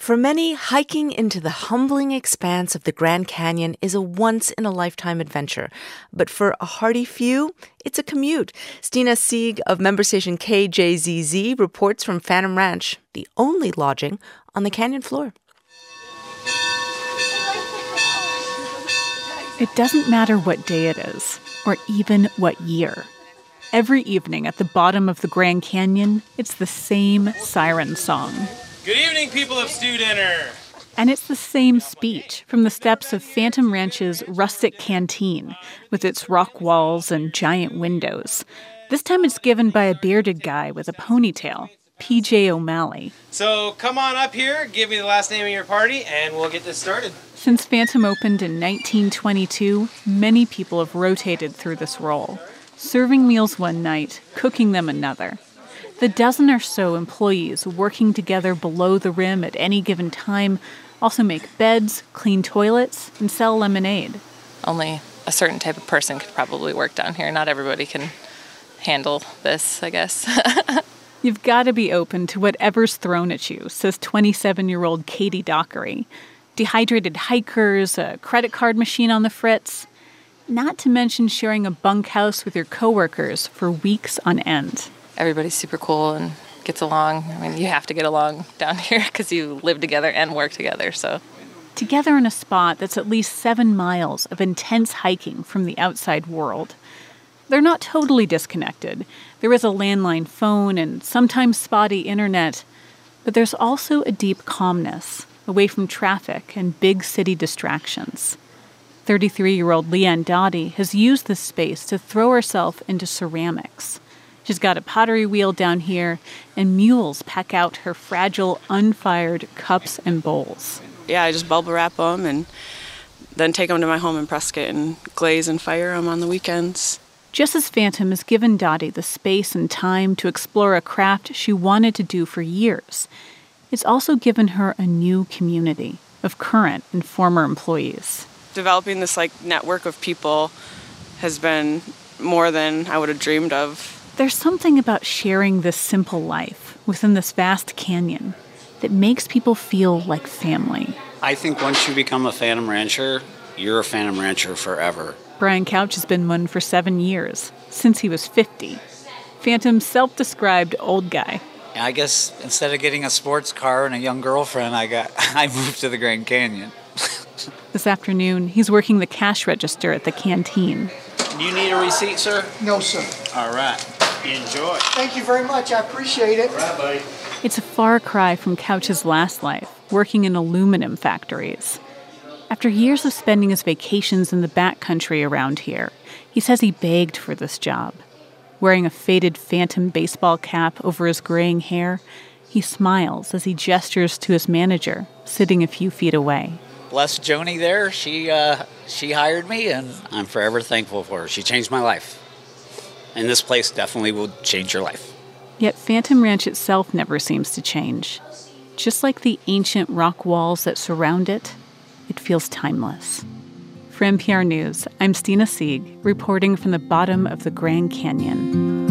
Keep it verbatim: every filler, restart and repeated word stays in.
For many, hiking into the humbling expanse of the Grand Canyon is a once-in-a-lifetime adventure. But for a hardy few, it's a commute. Stina Sieg of member station K J Z Z reports from Phantom Ranch, the only lodging on the canyon floor. It doesn't matter what day it is, or even what year. Every evening at the bottom of the Grand Canyon, it's the same siren song. Good evening, people of Stew Dinner! And it's the same speech from the steps of Phantom Ranch's rustic canteen, with its rock walls and giant windows. This time it's given by a bearded guy with a ponytail, P J O'Malley. So come on up here, give me the last name of your party, and we'll get this started. Since Phantom opened in nineteen twenty-two, many people have rotated through this role, serving meals one night, cooking them another. The dozen or so employees working together below the rim at any given time also make beds, clean toilets, and sell lemonade. Only a certain type of person could probably work down here. Not everybody can handle this, I guess. You've got to be open to whatever's thrown at you, says twenty-seven-year-old Katie Dockery. Dehydrated hikers, a credit card machine on the fritz. Not to mention sharing a bunkhouse with your coworkers for weeks on end. Everybody's super cool and gets along. I mean, you have to get along down here because you live together and work together, so. Together in a spot that's at least seven miles of intense hiking from the outside world. They're not totally disconnected. There is a landline phone and sometimes spotty internet, but there's also a deep calmness, away from traffic and big city distractions. thirty-three-year-old Leanne Dottie has used this space to throw herself into ceramics. She's got a pottery wheel down here, and mules pack out her fragile, unfired cups and bowls. Yeah, I just bubble wrap them and then take them to my home in Prescott and glaze and fire them on the weekends. Just as Phantom has given Dottie the space and time to explore a craft she wanted to do for years, it's also given her a new community of current and former employees. Developing this like network of people has been more than I would have dreamed of. There's something about sharing this simple life within this vast canyon that makes people feel like family. I think once you become a Phantom Rancher, you're a Phantom Rancher forever. Brian Couch has been one for seven years, since he was fifty. Phantom's self-described old guy. I guess instead of getting a sports car and a young girlfriend, I got I moved to the Grand Canyon. This afternoon, he's working the cash register at the canteen. Do you need a receipt, sir? No, sir. All right. Enjoy. Thank you very much. I appreciate it. All right, buddy. It's a far cry from Couch's last life, working in aluminum factories. After years of spending his vacations in the backcountry around here, he says he begged for this job. Wearing a faded Phantom baseball cap over his graying hair, he smiles as he gestures to his manager, sitting a few feet away. Bless Joni there. She uh, she hired me, and I'm forever thankful for her. She changed my life. And this place definitely will change your life. Yet Phantom Ranch itself never seems to change. Just like the ancient rock walls that surround it, it feels timeless. For N P R News, I'm Stina Sieg, reporting from the bottom of the Grand Canyon.